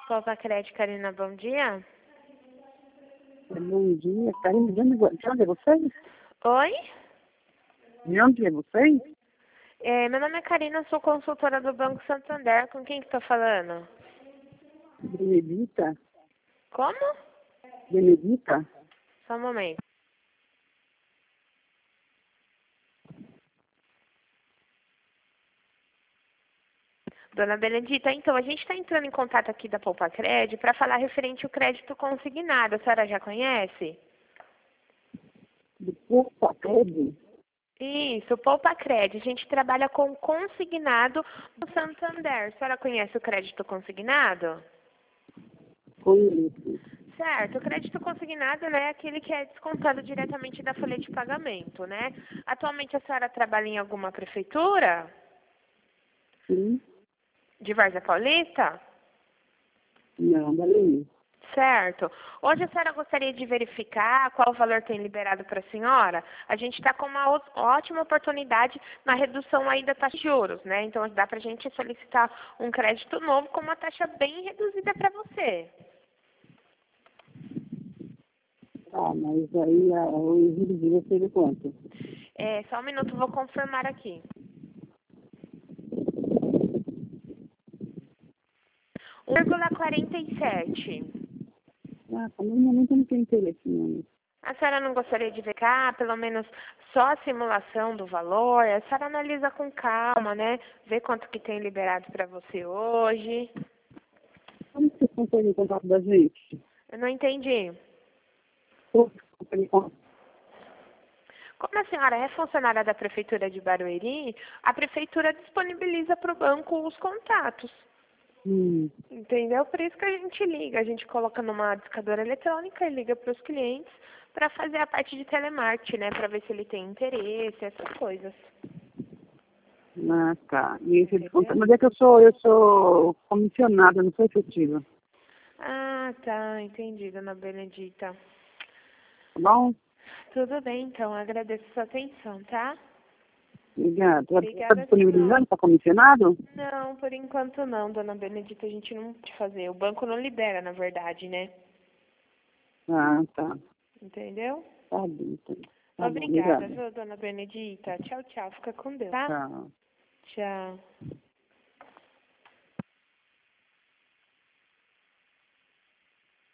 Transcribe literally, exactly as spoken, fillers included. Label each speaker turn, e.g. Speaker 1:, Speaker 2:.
Speaker 1: Poupa Crédito, Karina, bom dia.
Speaker 2: Bom dia, Karina, de onde, de onde é vocês?
Speaker 1: Oi?
Speaker 2: De onde é vocês?
Speaker 1: É, meu nome é Karina, sou consultora do Banco Santander. Com quem que tô falando?
Speaker 2: Benedita?
Speaker 1: Como?
Speaker 2: Benedita?
Speaker 1: Só um momento. Dona Benedita, então, a gente está entrando em contato aqui da Poupa Crédito para falar referente ao crédito consignado. A senhora já conhece?
Speaker 2: De Poupa Crédito?
Speaker 1: Isso, Poupa Crédito. A gente trabalha com consignado no Santander. A senhora conhece o crédito consignado?
Speaker 2: Conheço.
Speaker 1: Certo, o crédito consignado, né, é aquele que é descontado diretamente da folha de pagamento, né? Atualmente a senhora trabalha em alguma prefeitura
Speaker 2: Sim?
Speaker 1: de Várzea Paulista?
Speaker 2: Não, Belém.
Speaker 1: Certo. Hoje a senhora gostaria de verificar qual valor tem liberado para a senhora? A gente está com uma ó- ótima oportunidade na redução aí da taxa de juros, né? Então dá para a gente solicitar um crédito novo com uma taxa bem reduzida para você.
Speaker 2: Ah, mas aí a, o juros de vocês é quanto?
Speaker 1: É, só um minuto, vou confirmar aqui. um vírgula quarenta e sete.
Speaker 2: Ah, no momento eu não tenho interesse, não.
Speaker 1: A senhora não gostaria de ver cá, pelo menos só a simulação do valor? A senhora analisa com calma, né? Vê quanto que tem liberado para você hoje.
Speaker 2: Como que vocês conseguem contato da gente?
Speaker 1: Eu não entendi.
Speaker 2: Como que vocês conseguem contato?
Speaker 1: Como a senhora é funcionária da Prefeitura de Barueri, a Prefeitura disponibiliza para o banco os contatos.
Speaker 2: Hum,
Speaker 1: Entendeu? Por isso que a gente liga. A gente coloca numa discadora eletrônica e liga para os clientes para fazer a parte de telemarketing, né? Para ver se ele tem interesse, essas coisas.
Speaker 2: ah, tá. E esse
Speaker 1: Entendeu?
Speaker 2: desconto, mas é que eu sou, eu sou comissionada, não sou efetiva.
Speaker 1: Ah, tá. Entendi, dona Benedita.
Speaker 2: Tá bom?
Speaker 1: Tudo bem, então. Agradeço a sua atenção, tá?
Speaker 2: Obrigada. Está
Speaker 1: Obrigada,
Speaker 2: disponibilizando
Speaker 1: senhor.
Speaker 2: para comissionado?
Speaker 1: Não, por enquanto não, dona Benedita. A gente não pode fazer. O banco não libera, na verdade, né?
Speaker 2: Ah, tá.
Speaker 1: Entendeu?
Speaker 2: Tá bem, então. Tá bom,
Speaker 1: Obrigada,
Speaker 2: obrigada.
Speaker 1: viu, dona Benedita? Tchau, tchau. Fica com Deus, tá?
Speaker 2: Tchau.
Speaker 1: Tchau.